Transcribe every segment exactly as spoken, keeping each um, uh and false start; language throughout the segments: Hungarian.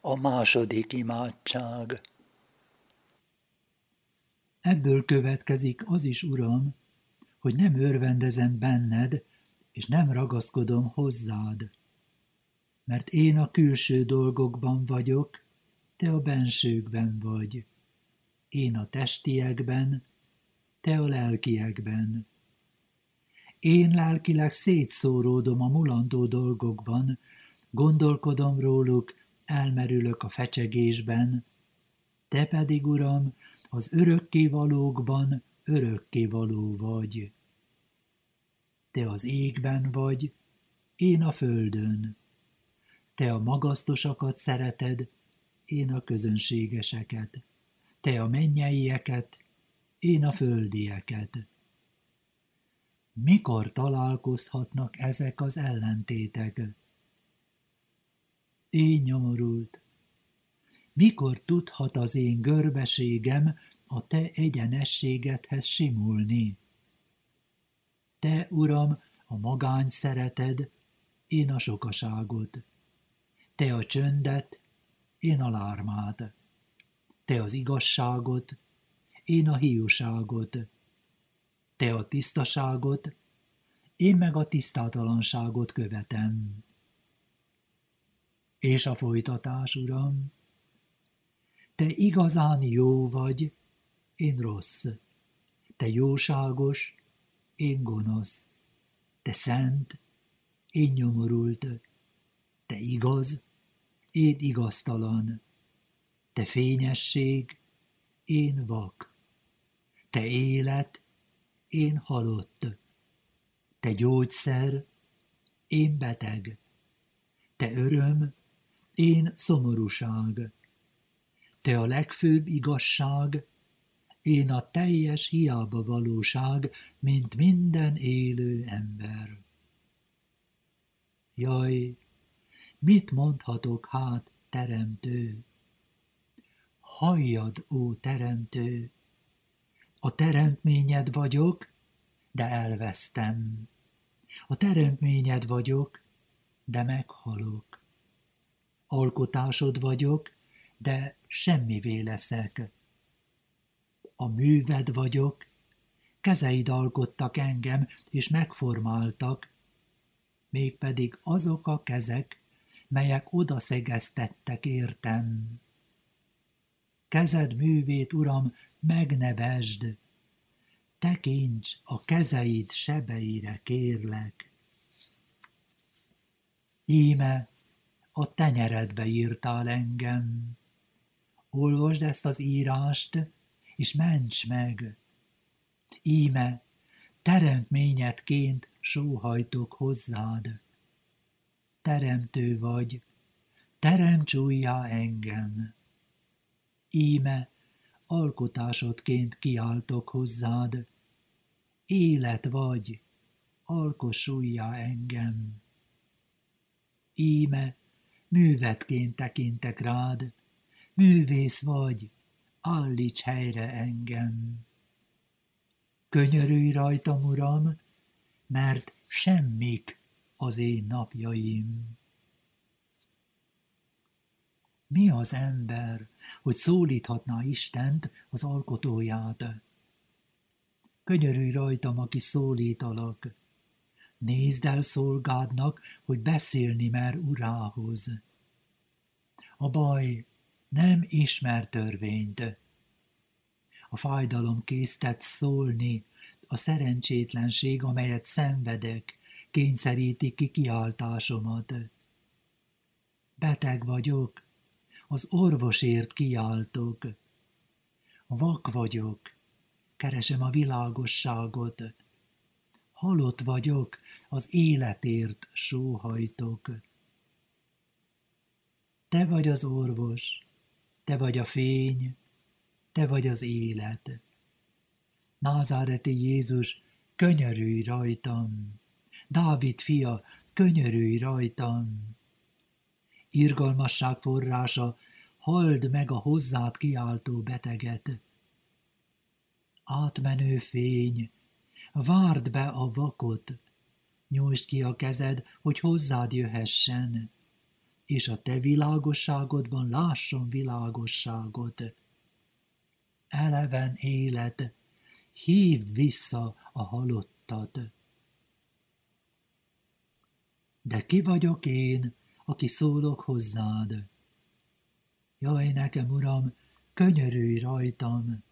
A második imádság. Ebből következik az is, Uram, hogy nem örvendezem benned, és nem ragaszkodom hozzád. Mert én a külső dolgokban vagyok, te a bensőkben vagy. Én a testiekben, te a lelkiekben. Én lelkileg szétszóródom a mulandó dolgokban, gondolkodom róluk, elmerülök a fecsegésben, te pedig, Uram, az örökkévalókban örökkévaló vagy. Te az égben vagy, én a földön. Te a magasztosakat szereted, én a közönségeseket. Te a mennyeieket, én a földieket. Mikor találkozhatnak ezek az ellentétek? Én nyomorult. Mikor tudhat az én görbeségem a te egyenességedhez simulni? Te, Uram, a magány szereted, én a sokaságot. Te a csöndet, én a lármát. Te az igazságot, én a hiúságot. Te a tisztaságot, én meg a tisztátalanságot követem. És a folytatás, Uram, te igazán jó vagy, én rossz. Te jóságos, én gonosz. Te szent, én nyomorult. Te igaz, én igaztalan. Te fényesség, én vak. Te élet, én halott. Te gyógyszer, én beteg. Te öröm, én szomorúság. Te a legfőbb igazság, én a teljes hiába valóság, mint minden élő ember. Jaj, mit mondhatok hát, teremtő? Halljad, ó teremtő! A teremtményed vagyok, de elvesztem. A teremtményed vagyok, de meghalok. Alkotásod vagyok, de semmivé leszek. A műved vagyok, kezeid alkottak engem, és megformáltak, mégpedig azok a kezek, melyek odaszegeztettek értem. Kezed művét, Uram, megnevesd, tekints a kezeid sebeire, kérlek. Íme a tenyeredbe írtál engem. Olvasd ezt az írást, és ments meg. Íme teremtményedként sóhajtok hozzád. Teremtő vagy, teremts újjá engem. Íme alkotásodként kiáltok hozzád. Élet vagy, alkoss újjá engem. Íme művedként tekintek rád, művész vagy, állíts helyre engem. Könyörülj rajtam, Uram, mert semmik az én napjaim. Mi az ember, hogy szólíthatná Istent, az alkotóját? Könyörülj rajtam, aki szólítalak. Nézd el szolgádnak, hogy beszélni mer urához. A baj nem ismer törvényt. A fájdalom késztet szólni, a szerencsétlenség, amelyet szenvedek, kényszeríti ki kiáltásomat. Beteg vagyok, az orvosért kiáltok. Vak vagyok, keresem a világosságot. Halott vagyok, az életért sóhajtok. Te vagy az orvos, te vagy a fény, te vagy az élet. Názáreti Jézus, könyörülj rajtam! Dávid fia, könyörülj rajtam! Irgalmasság forrása, halld meg a hozzád kiáltó beteget. Átmenő fény, várd be a vakot, nyújtsd ki a kezed, hogy hozzád jöhessen. és a te világosságodban lásson világosságot. Eleven élet, hívd vissza a halottat. De ki vagyok én, aki szólok hozzád? Jaj, nekem, Uram, könyörülj rajtam!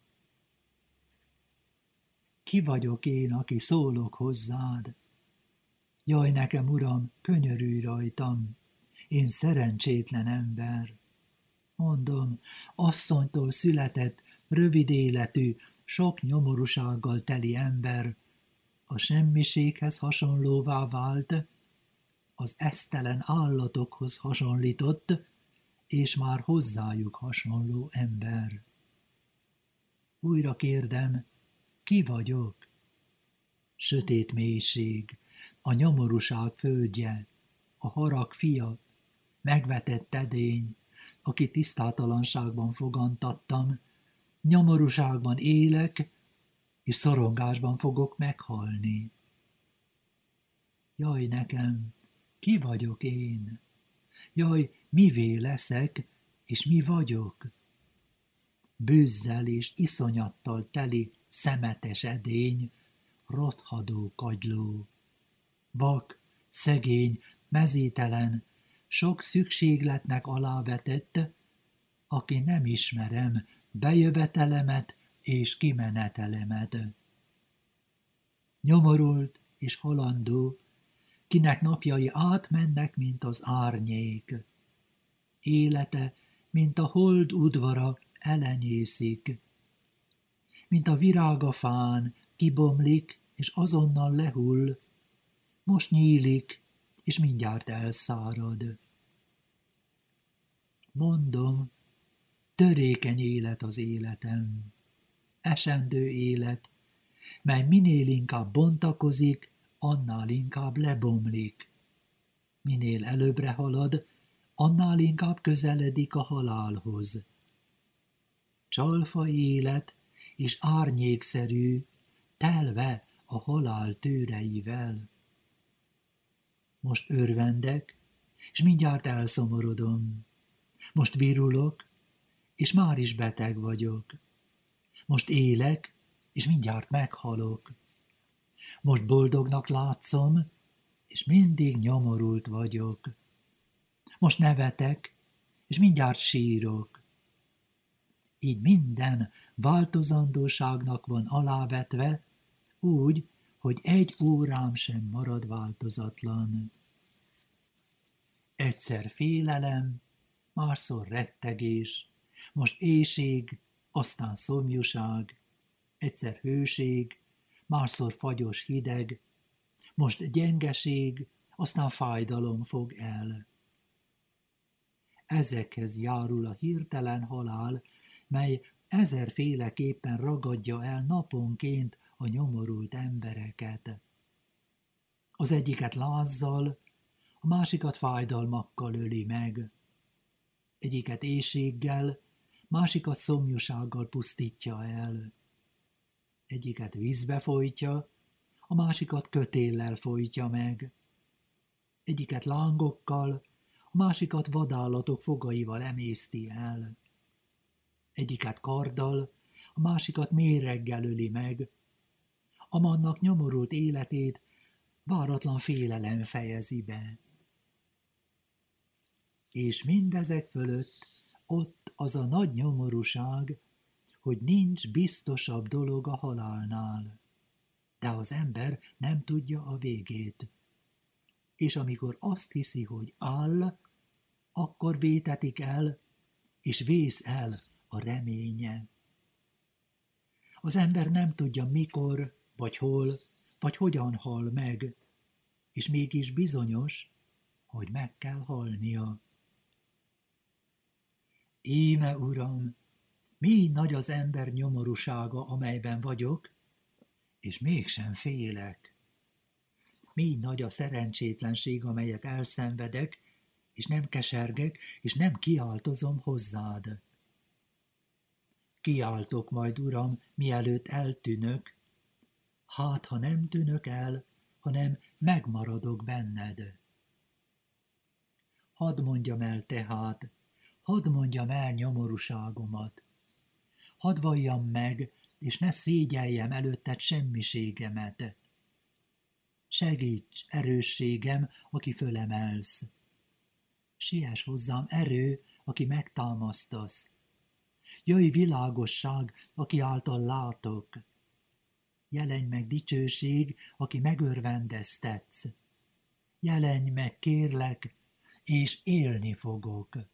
Ki vagyok én, aki szólok hozzád? Jaj, nekem, Uram, könyörülj rajtam! Én szerencsétlen ember. Mondom, asszonytól született, rövid életű, sok nyomorúsággal teli ember, a semmiséghez hasonlóvá vált, az esztelen állatokhoz hasonlított, és már hozzájuk hasonló ember. Újra kérdem, ki vagyok? Sötét mélység, a nyomorúság földje, a harag fia, megvetett edény, aki tisztátalanságban fogantattam, nyomorúságban élek, és szorongásban fogok meghalni. Jaj, nekem, ki vagyok én? Jaj, mivé leszek, és mi vagyok? Bűzzel és iszonyattal teli szemetes edény, rothadó kagyló. Vak, szegény, mezítelen, sok szükségletnek alávetett, aki nem ismerem bejövetelemet és kimenetelemet. Nyomorult és halandó, kinek napjai átmennek, mint az árnyék. Élete, mint a hold udvara, elenyészik. Mint a virág a fán, kibomlik, és azonnal lehull. Most nyílik, és mindjárt elszárad. Mondom, törékeny élet az életem, esendő élet, mely minél inkább bontakozik, annál inkább lebomlik. Minél előbbre halad, annál inkább közeledik a halálhoz. Csalfa élet és árnyékszerű, telve a halál tőreivel. Most örvendek, és mindjárt elszomorodom. Most virulok, és már is beteg vagyok. Most élek, és mindjárt meghalok. Most boldognak látszom, és mindig nyomorult vagyok. Most nevetek, és mindjárt sírok. Így minden változandóságnak van alávetve, úgy, hogy egy órám sem marad változatlan. Egyszer félelem, másszor rettegés, most éhség, aztán szomjúság, egyszer hőség, másszor fagyos hideg, most gyengeség, aztán fájdalom fog el. Ezekhez járul a hirtelen halál, mely ezerféleképpen ragadja el naponként a nyomorult embereket. Az egyiket lázzal, a másikat fájdalmakkal öli meg. Egyiket éhséggel, másikat szomjúsággal pusztítja el. Egyiket vízbe folytja, a másikat kötéllel folytja meg. Egyiket lángokkal, a másikat vadállatok fogaival emészti el. Egyiket karddal, a másikat méreggel öli meg. Amannak nyomorult életét váratlan félelem fejezi be. És mindezek fölött ott az a nagy nyomorúság, hogy nincs biztosabb dolog a halálnál. De az ember nem tudja a végét. És amikor azt hiszi, hogy áll, akkor vétetik el, és vész el a reménye. Az ember nem tudja mikor, vagy hol, vagy hogyan hal meg, és mégis bizonyos, hogy meg kell halnia. Íme, Uram, mi nagy az ember nyomorúsága, amelyben vagyok, és mégsem félek. Mi nagy a szerencsétlenség, amelyet elszenvedek, és nem kesergek, és nem kiáltozom hozzád. Kiáltok majd, Uram, mielőtt eltűnök, hát ha nem tűnök el, hanem megmaradok benned. Hadd mondjam el tehát, hadd mondjam el nyomorúságomat. Hadd valljam meg, és ne szégyeljem előtted semmiségemet. Segíts, erősségem, aki fölemelsz. Siess hozzám, erő, aki megtámasztasz. Jöjj, világosság, aki által látok. Jelenj meg, dicsőség, aki megörvendeztetsz. Jelenj meg, kérlek, és élni fogok.